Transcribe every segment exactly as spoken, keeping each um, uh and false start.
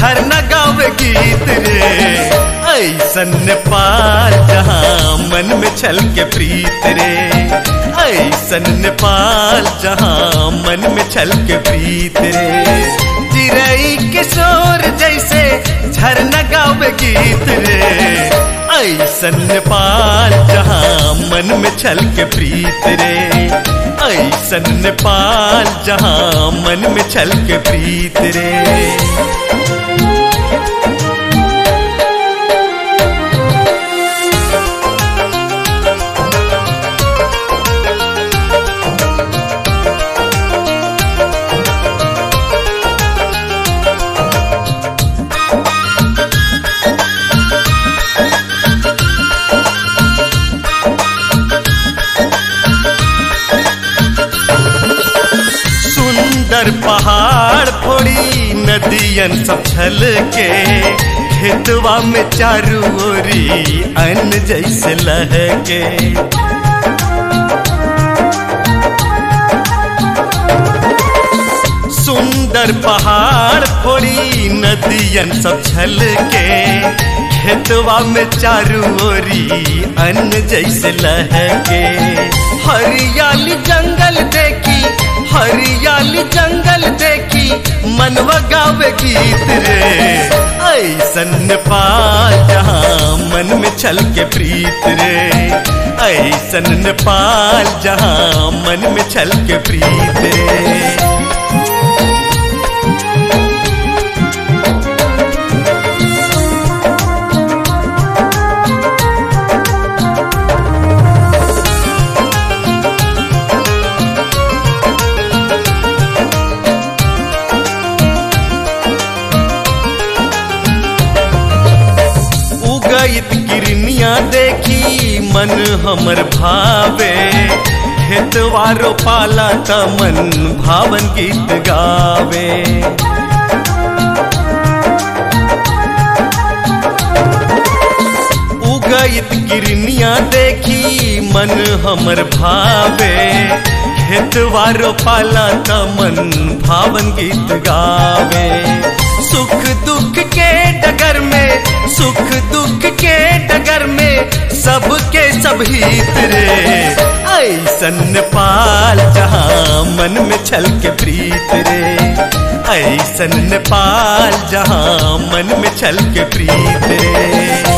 झरना गावे गीत रे। ऐसन नेपाल जहाँ मन में छलके प्रीत रे। ऐसन नेपाल जहाँ मन में छलके प्रीत रे। चिरई के शोर जैसे झरना गावे गीत रे। ऐसन नेपाल जहाँ मन में छलके प्रीत रे। ऐसन नेपाल जहाँ मन में छलके प्रीत रे। सुंदर पहाड़ फोड़ी नदियन सब छल के। खेतवा में चारू ओरी अन्न जैसे लहके। सुंदर पहाड़ फोड़ी नदियन सब छल के। खेतवा में चारू ओरी अन्न जैसे लहके। हरियाली जंगल देखी हरियाली जंगल देखी मनवा गावे गीत रे। ऐसन नेपाल जहाँ मन में छलके प्रीत रे। ऐसन नेपाल जहाँ मन में छलके प्रीत रे। उगइत किरनिया देखी मन हमर भावे। खेतवारो पाला त मन भावन गीत गावे। उगइत किरनिया देखी मन हमर भावे। खेतवारो पाला त मन भावन गीत गावे। सुख दुख के डगर में सुख दुख के डगर में सबके सब हित रे। ऐसन नेपाल जहाँ मन में छलके प्रीत रे। ऐसन नेपाल जहाँ मन में छलके प्रीत रे।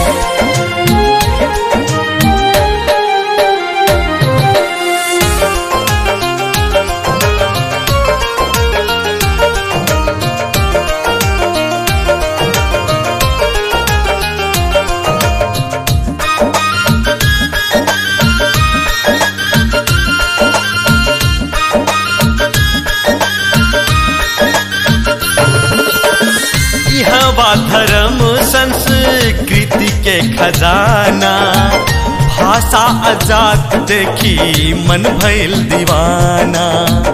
धर्म संस्कृति के खजाना। भाषा आजाद देखी मन भइल दीवाना।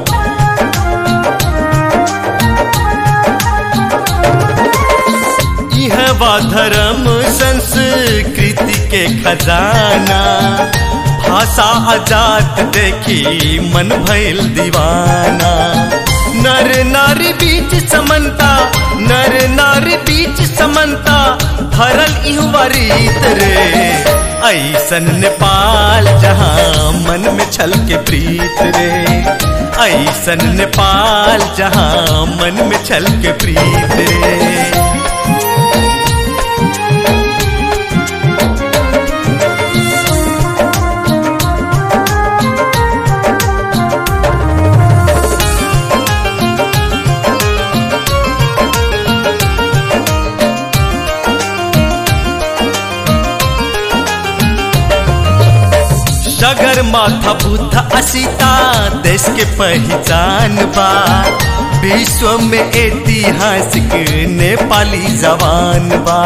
यह बा धर्म संस्कृति के खजाना। भाषा आजाद देखी मन भइल दीवाना। नर नारी बीच समन्ता नर नारी बीच समन्ता भरल इहुआ रीत रे। ऐसन नेपाल जहाँ मन में छलके प्रीत रे। ऐसन नेपाल जहाँ मन में छलके प्रीत रे। सगर माथा बुद्ध असीता देश के पहचान बा। विश्व में ऐतिहासिक नेपाली जवान बा।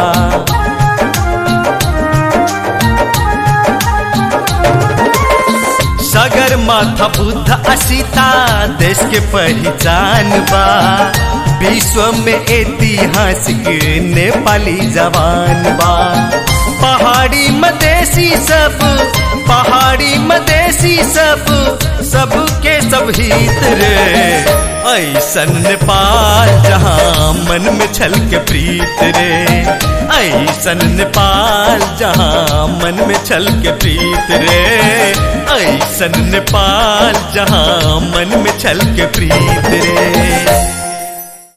सगर माथा बुद्ध असीता देश के पहचान बा। विश्व में ऐतिहासिक नेपाली जवान बा। पहाड़ी मदेशी सब पहाड़ी मदेशी सब सबके सब हित रे। ऐसन नेपाल जहाँ मन में छल के प्रीत रे, ऐसन नेपाल जहाँ मन में छल के प्रीत रे, ऐसन नेपाल जहाँ मन में छल के प्रीत रे।